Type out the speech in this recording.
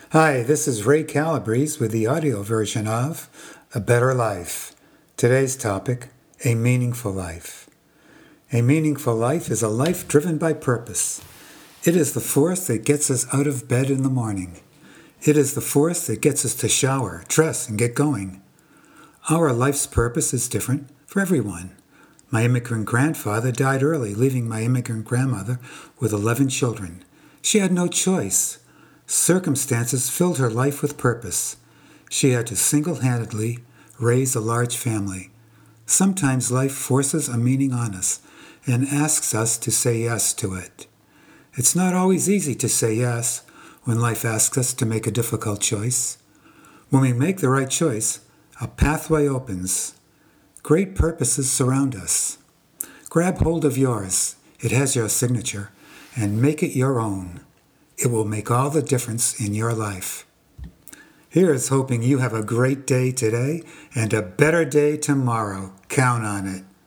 Hi, this is Ray Calabrese with the audio version of A Better Life. Today's topic, a meaningful life. A meaningful life is a life driven by purpose. It is the force that gets us out of bed in the morning. It is the force that gets us to shower, dress, and get going. Our life's purpose is different for everyone. My immigrant grandfather died early, leaving my immigrant grandmother with 11 children. She had no choice. Circumstances filled her life with purpose. She had to single-handedly raise a large family. Sometimes life forces a meaning on us and asks us to say yes to it. It's not always easy to say yes when life asks us to make a difficult choice. When we make the right choice, a pathway opens. Great purposes surround us. Grab hold of yours. It has your signature, and make it your own. It will make all the difference in your life. Here is hoping you have a great day today and a better day tomorrow. Count on it.